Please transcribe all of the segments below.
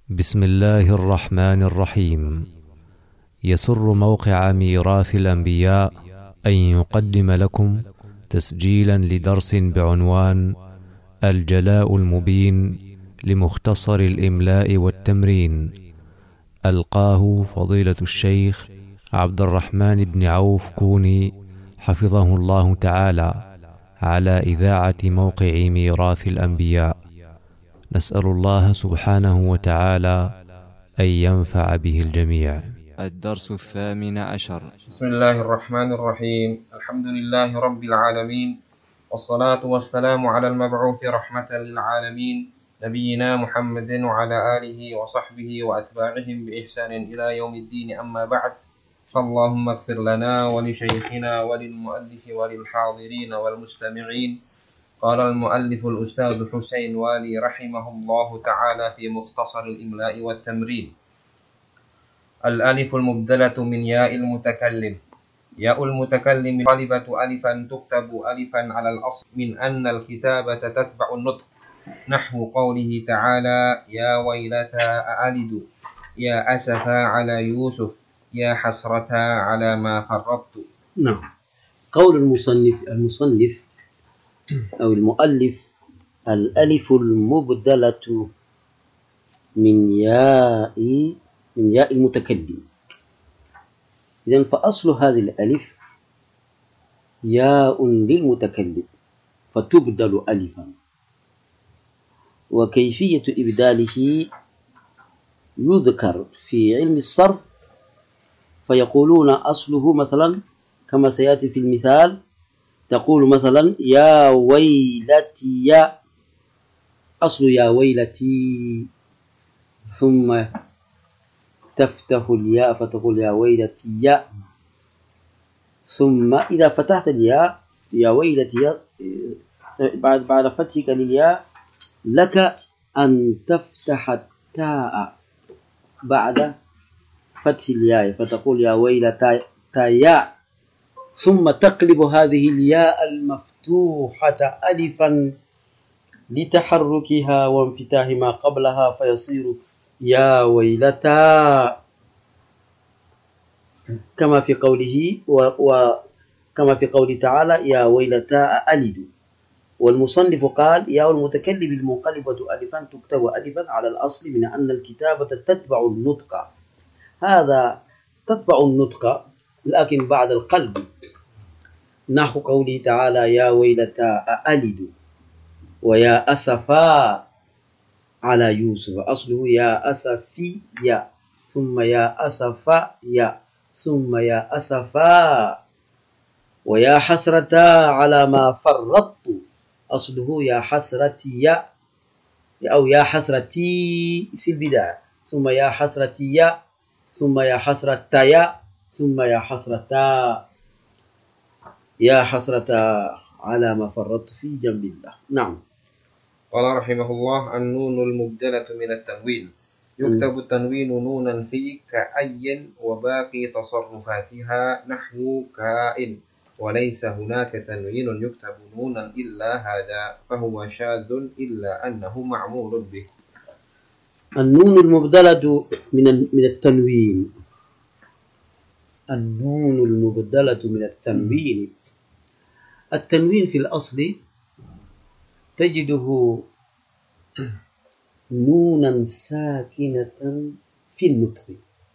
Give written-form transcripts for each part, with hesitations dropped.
بسم الله الرحمن الرحيم. يسر موقع ميراث الأنبياء أن يقدم لكم تسجيلا لدرس بعنوان الجلاء المبين لمختصر الإملاء والتمرين، ألقاه فضيلة الشيخ عبد الرحمن بن عوف كوني حفظه الله تعالى على إذاعة موقع ميراث الأنبياء. نسأل الله سبحانه وتعالى أن ينفع به الجميع. الدرس 18. بسم الله الرحمن الرحيم. الحمد لله رب العالمين، والصلاة والسلام على المبعوث رحمة للعالمين نبينا محمد وعلى آله وصحبه وأتباعهم بإحسان إلى يوم الدين. أما بعد، فاللهم اغفر لنا ولشيخنا وللمؤلف وللحاضرين والمستمعين. قال المؤلف الأستاذ حسين والي رحمه الله تعالى في مختصر الإملاء والتمرين: الألف المبدلة من ياء المتكلم. ياء المتكلم غالبة ألفا تكتب ألفا على الأصل من أن الكتابة تتبع النطق، نحو قوله تعالى: يا ويلتى أألد، يا أسفا على يوسف، يا حسرتا على ما فرطت. نعم. قول المصنف أو المؤلف: الألف المبدلة من ياء المتكلم. إذن فأصل هذه الألف ياء للمتكلم فتبدل ألفا، وكيفية إبداله يذكر في علم الصرف، فيقولون أصله مثلا كما سيأتي في المثال، تقول مثلا يا ويلتي، أصل يا ويلتي، ثم تفتح الياء فتقول يا ويلتي، ثم إذا فتحت الياء يا ويلتي بعد فتحك للياء لك أن تفتح التاء بعد فتح الياء فتقول يا ويلتي ياء، ثم تقلب هذه الياء المفتوحة ألفا لتحركها وانفتاح ما قبلها فيصير يا ويلتا، كما في قوله كما في قوله تعالى: يا ويلتا أألد. والمصنف قال: يا المتكلم المنقلبة ألفا تكتب ألفا على الأصل من أن الكتابة تتبع النطق. هذا تتبع النطق لكن بعد القلب، نحو قوله تعالى: يا ويلتا أألد، ويا أسفا على يوسف، أصله يا أسفي يا، ثم يا أسفا يا، ثم يا أسفا. ويا حسرتا على ما فرطت، أصله يا حسرتي يا، أو يا حسرتي في البداية، ثم يا حسرتي يا، ثم يا حسرتا يا، ثم يا حسرتا، يا حسرتا على ما فرطت في جنب الله. نعم. قال رحمه الله: النون المبدلة من التنوين. يكتب التنوين نونا في كأي وباقي تصرفاتها نحو كائن، وليس هناك تنوين يكتب نونا إلا هذا، فهو شاذ إلا أنه معمول به. النون المبدلة من التنوين. النون المبدلة من التنوين. التنوين في الأصل تجده نونا ساكنة في النطق.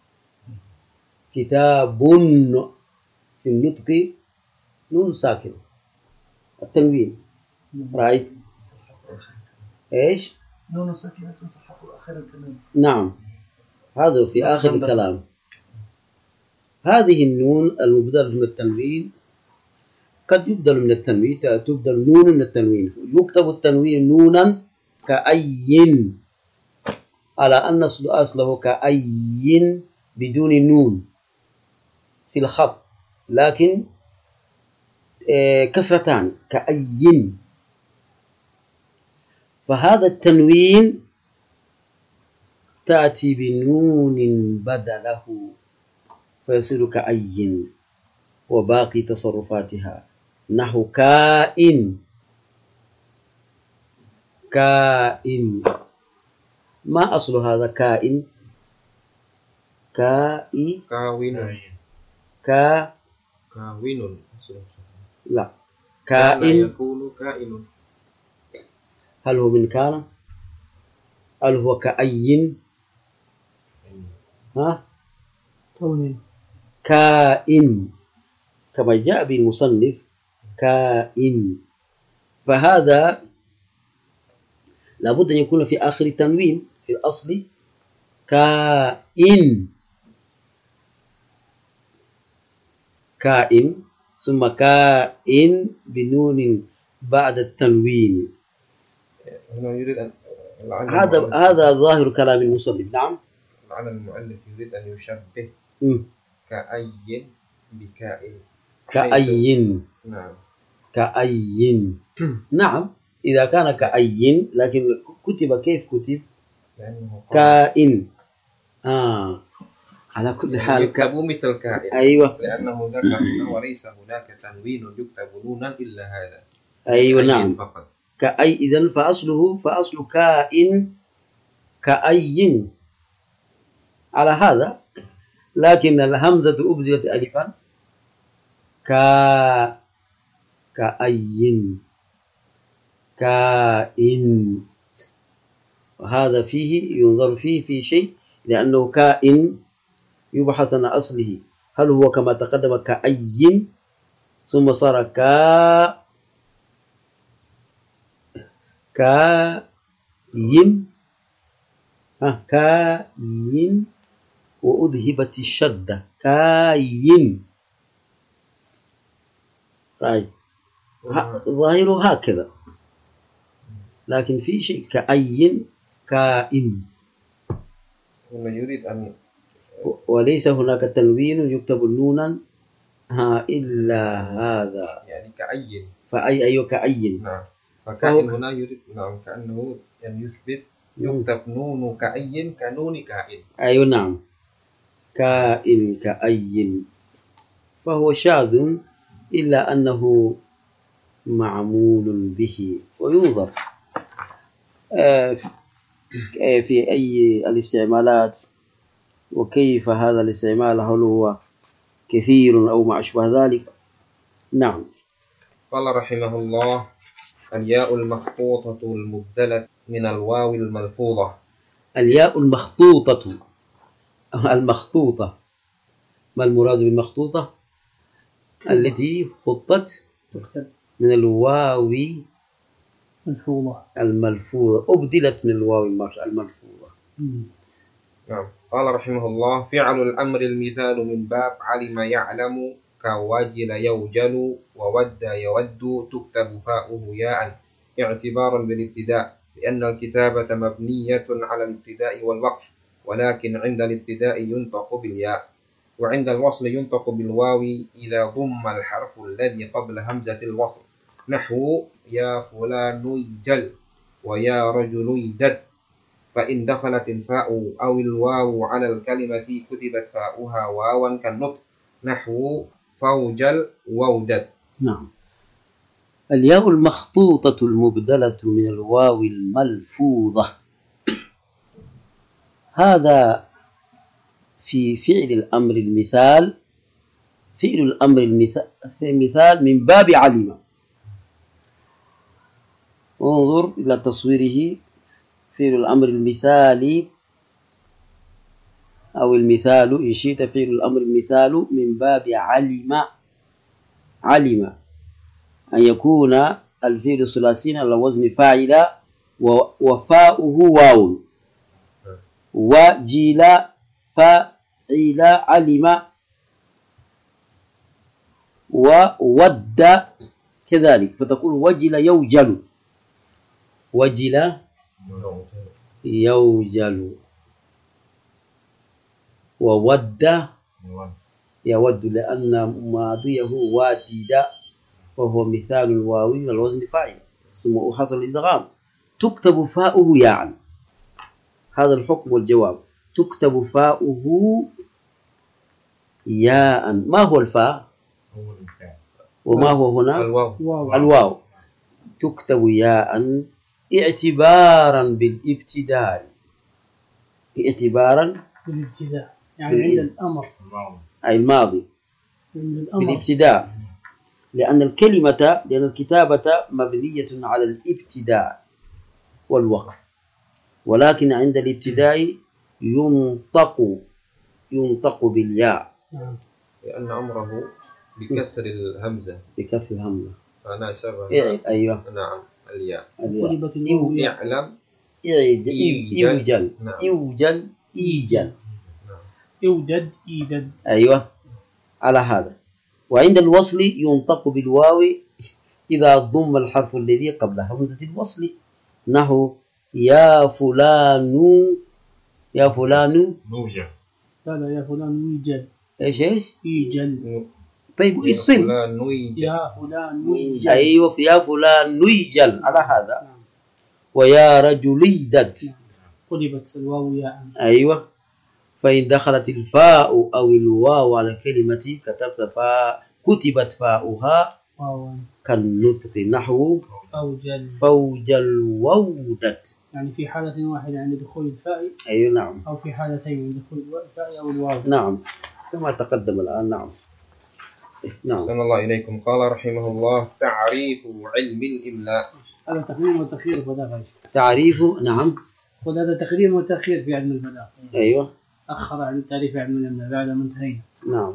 كتاب في النطق نون ساكنة، التنوين. رأيت إيش؟ نون ساكنة تلحق آخر الكلام. نعم، هذا في آخر الكلام. هذه النون المبدلة من التنوين قد يبدل من التنوين، تبدل نون من التنوين، يكتب التنوين نونا كأي، على أن أصله كأي بدون نون في الخط، لكن كسرتان كأي. فهذا التنوين تأتي بنون بدله فيصير كأي وباقي تصرفاتها نحو كائن. ما أصل هذا كائن؟ كائن كاوين لا كان كائن. يكون كائن. هل هو من كان؟ هل هو كأي؟ ها؟ كائن كما جاء بالمصنف كائن، فهذا لابد أن يكون في آخر التنوين في الأصل كائن، كائن ثم كائن بنون بعد التنوين. هنا يريد أن هذا ظاهر كلام المصنف. نعم. لعل المؤلف يريد أن يشبه كأي بكائن. كأي. نعم. كأي. نعم إذا كان كأي، لكن كتب كيف كتب؟ كائن. على كل حال يكتب مثل كائن. أيوة. لأنه ذكر وليس هناك تنوين يكتب نونا إلا هذا. أيوة نعم. كأي إذن فأصل كائن كأي على هذا، لكن الهمزة أبدلت ألفا كأي كائن، وهذا فيه ينظر فيه في شيء، لأنه كائن يبحث عن أصله هل هو كما تقدم كأي ثم صار كائن كائن وأذهبت الشدة كائن. طيب ظاهره هكذا، لكن في شيء كأي كائن، يريد أن وليس هناك تنوين يكتب نونا إلا هذا، يعني كأي. أيوة كأي. نعم. فكائن هنا يريد نعم كأنه يعني يثبت يكتب نون كأي كنون كائن. أيوة نعم كائن كأي، فهو شاذ إلا أنه معمول به، وينظر في أي الاستعمالات وكيف هذا الاستعمال، هل هو كثير أو ما أشبه ذلك. نعم. قال رحمه الله: الياء المخطوطة المبدلة من الواو الملفوظة. الياء المخطوطة. المخطوطة، ما المراد بالمخطوطة؟ التي خطت من الواو الملفوظة، أبدلت من الواو الملفوظة. نعم. قال رحمه الله: فعل الأمر المثال من باب علم يعلم كوجل يوجل وود يود تكتب فاؤه ياء اعتبارا بالابتداء، لأن الكتابة مبنية على الابتداء والوقف، ولكن عند الابتداء ينطق بالياء، وعند الوصل ينطق بالواو إذا ضم الحرف الذي قبل همزة الوصل، نحو يا فلان يجل ويا رجل يدد، فإن دخلت الفاء أو الواو على الكلمة كتبت فاؤها واوا كالنطق، نحو فوجل وودد. نعم. الياء المخطوطة المبدلة من الواو الملفوظة، هذا في فعل الأمر المثال. فعل الأمر المثال من باب علم. انظر إلى تصويره. فعل الأمر المثالي أو المثال إن شئت، فعل الأمر المثال من باب علم. علم أن يكون الفعل الثلاثي على وزن فاعل وفاؤه واو، وجيل فعل علم، وود كذلك، فتقول وجل يوجل، وجل يوجل، وود يود لأن ماضيه وادد، وهو مثال الواو على الوزن فاعل، ثم حصل الإدغام تكتب فاؤه يعني. هذا الحكم والجواب. تكتب فاؤه ياء. ما هو الفاء وما هو هنا؟ الواو. تكتب ياء اعتبارا بالابتداء، اعتبارا بالابتداء، يعني عند الأمر، أي الماضي عند الأمر. بالابتداء، لأن الكتابة مبنية على الابتداء والوقف، ولكن عند الابتداء ينطق بالياء نعم. لأن أمره بكسر الهمزة. بكسر الهمزة. فناسبها. أيوه. نعم الياء. قلبت الواو ياء. اعلم. يوجل. نعم. يوجل إيجل. يوجد إيجد. أيوه على هذا. وعند الوصل ينطق بالواو إذا ضم الحرف الذي قبل همزة الوصل، نحو يا فلان. يا فلان لا يا فلان ويجل. ايش يجل. طيب الصل يا فلان ويجل. ايوه يا فلان ويجل على هذا. ويا رجل يدد. قلبت الواو ياء. ايوه. فإن دخلت الفاء أو الواو على الكلمة كتبت فاؤها كالنطق، نحو فوجل وودت، يعني في حالة واحدة عند دخول الفاء. أيوة نعم. أو في حالتين عند دخول الفاء أو الواو. نعم كما تقدم الآن. نعم. نعم. صلى الله إليكم. قال رحمه الله: تعريف علم الإملاء. هذا تقديم وتأخير بلاغة. تعريف. نعم. وهذا تقديم وتأخير في علم البلاغة. أيوة. أخر عن تعريف علم الإملاء بعد ما انتهينا. نعم.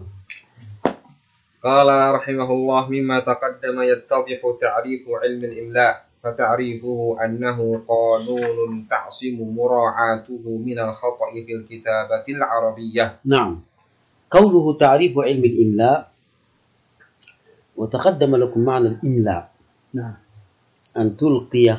قال رحمه الله: مما تقدم يتضح تعريف علم الإملاء، فتعريفه أنه قانون تعصم مراعاته من الخطأ في الكتابة العربية. نعم. قوله تعريف علم الإملاء، وتقدم لكم معنى الإملاء. نعم. أن تلقي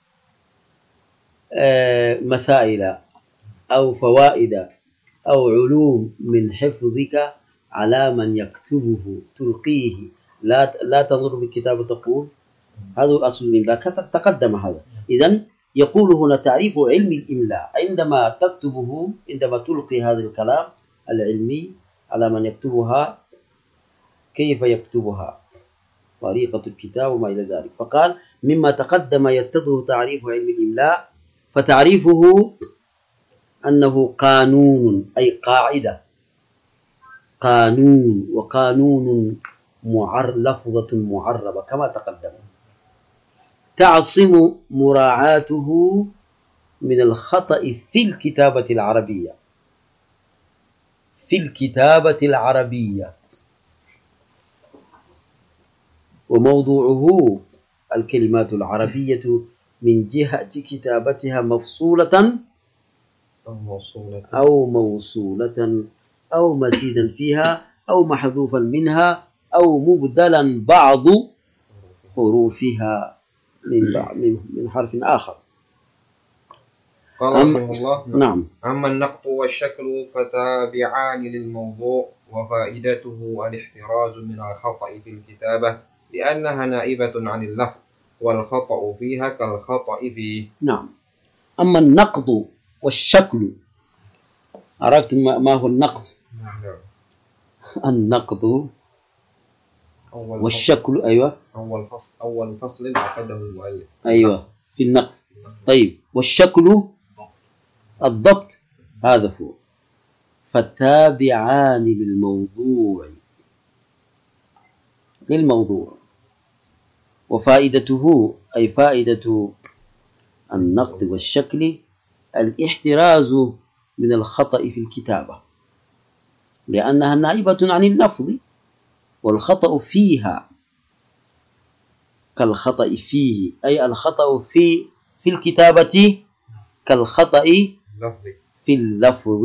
مسائل أو فوائد أو علوم من حفظك على من يكتبه، تلقيه، لا تنظر بالكتاب تقول. هذا أصل الإملاء، تقدم هذا. إذن يقول هنا تعريف علم الإملاء عندما تكتبه، عندما تلقي هذا الكلام العلمي على من يكتبها، كيف يكتبها، طريقة الكتاب وما إلى ذلك. فقال مما تقدم يتضح تعريف علم الإملاء، فتعريفه أنه قانون، أي قاعدة، قانون، وقانون لفظة معربة كما تقدم، تعصم مراعاته من الخطأ في الكتابة العربية، في الكتابة العربية. وموضوعه الكلمات العربية من جهة كتابتها مفصولة أو موصولة أو مزيدا فيها أو محذوفا منها أو مبدلا بعض حروفها من حرف آخر. قال رحمه الله: نعم. أما النقط والشكل فتابعان للموضوع، وفائدته الاحتراز من الخطأ في الكتابة لأنها نائبة عن اللفظ، والخطأ فيها كالخطأ فيه. نعم. أما النقد والشكل، عرفت ما هو النقد؟ النقد والشكل. أيوة. أول فصل عقده المؤلف. أيوة في النقد. طيب والشكل الضبط، هذا هو. فتابعان للموضوع، وفائدته أي فائدة النقد والشكل الاحتراز من الخطأ في الكتابة لأنها نائبة عن اللفظ، والخطأ فيها كالخطأ فيه، أي الخطأ في الكتابة كالخطأ في اللفظ.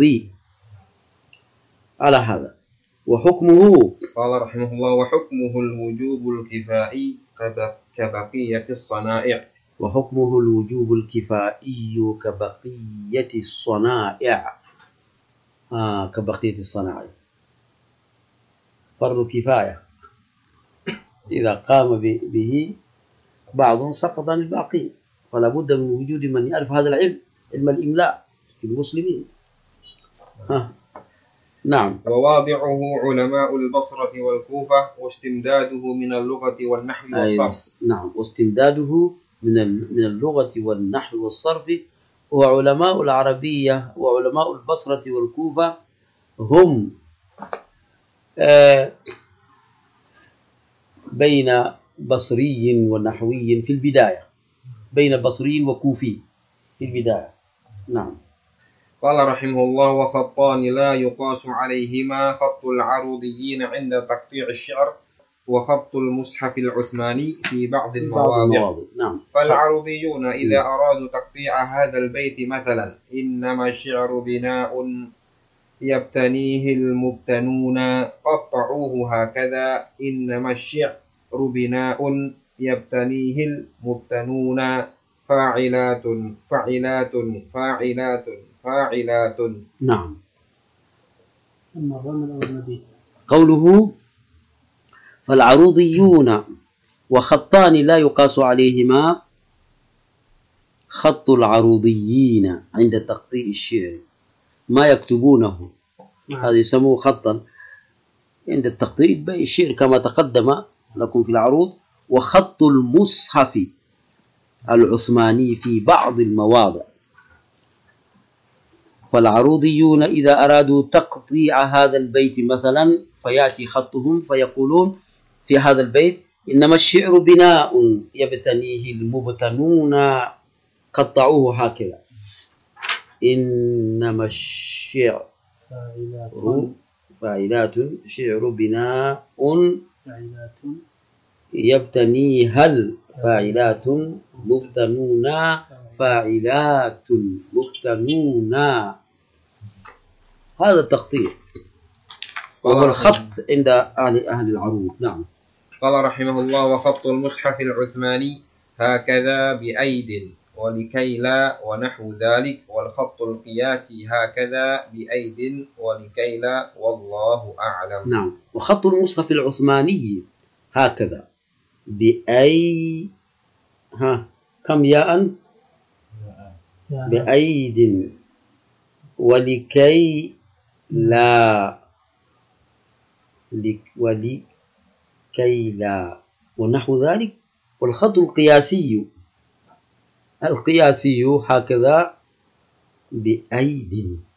على هذا. وحكمه، قال رحمه الله: وحكمه الوجوب الكفائي كبقية الصنائع. وحكمه الوجوب الكفائي كبقية الصنائع. كبقية الصنائع، فرض كفاية، إذا قام به بعض سقط عن الباقين، فلا بد من وجود من يعرف هذا العلم، علم الإملاء في المسلمين. نعم. وواضعه علماء البصرة والكوفة، واستمداده من اللغة والنحو والصرف. نعم. واستمداده من اللغة والنحو والصرف، وعلماء العربية وعلماء البصرة والكوفة هم بين بصري ونحوي في البداية، بين بصري وكوفي في البداية. نعم. قال رحمه الله: وخطان لا يقاس عليهما خط العروضيين عند تقطيع الشعر وخط المصحف العثماني في بعض المواضع. نعم. فالعروضيون إذا أرادوا تقطيع هذا البيت مثلا: إنما الشعر بناء يبتنيه المبتنون، قطعوه هكذا: إنما الشعر بناء يبتنيه المبتنون، فاعلات فاعلات فاعلات فاعلات. نعم. ثم قوله: فالعروضيون وخطان لا يقاس عليهما خط العروضيين عند تقطيع الشعر، ما يكتبونه هذا يسموه خطا عند التقطيع الشعر كما تقدم لكم في العروض، وخط المصحف العثماني في بعض المواضع. فالعروضيون إذا أرادوا تقطيع هذا البيت مثلا فيأتي خطهم فيقولون في هذا البيت: إنما الشعر بناء يبتنيه المبتنون، قطعوه هكذا: إنما الشعر فاعلات شعر بناء يبتنيها الفاعلات مبتنون، فاعلات مبتنون. هذا التقطيع وهو الخط عند أهل العروض. نعم. قال رحمه الله: وخط المصحف العثماني هكذا بأيد ولكي لا ونحو ذلك، والخط القياسي هكذا بأيد ولكي لا، والله أعلم. نعم. وخط المصحف العثماني هكذا بأي كم ياء؟ بأيد ولكي لا ولكي لا ونحو ذلك. والخط القياسي هكذا بأيد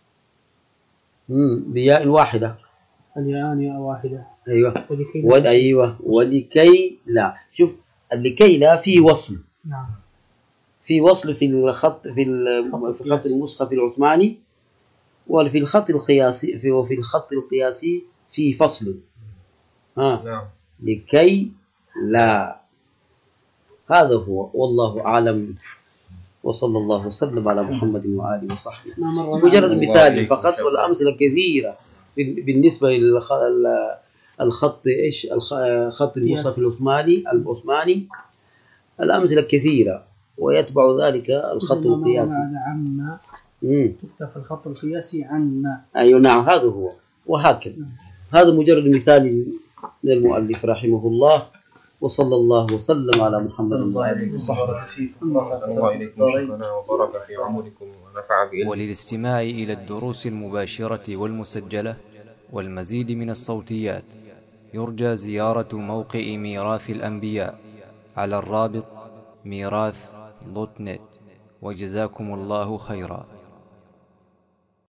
بياء واحدة. الياء ياء واحدة. أيوة. ولكي لا. شوف، لكي لا في وصل. نعم. في وصل في الخط خط المصحف العثماني، وفي الخط القياسي وفي الخط القياسي في فصل. نعم. لكي لا. هذا هو، والله أعلم. وصلى الله وسلم على محمد وآله وصحبه. مجرد مثال فقط، والأمثلة كثيرة بالنسبة للخط خط المصحف العثماني الأمثلة كثيرة، ويتبع ذلك الخط القياسي. عما تكتب في الخط القياسي عما. أيوة نعم، هذا هو. وهكذا. هذا مجرد مثال من المؤلف رحمه الله، وصلى الله وسلم على محمد وآله وصحبه. وبارك في عمركم ونفع بعلمكم. وللاستماع إلى الدروس المباشرة والمسجلة والمزيد من الصوتيات يرجى زيارة موقع ميراث الأنبياء على الرابط ميراث.net. وجزاكم الله خيرا.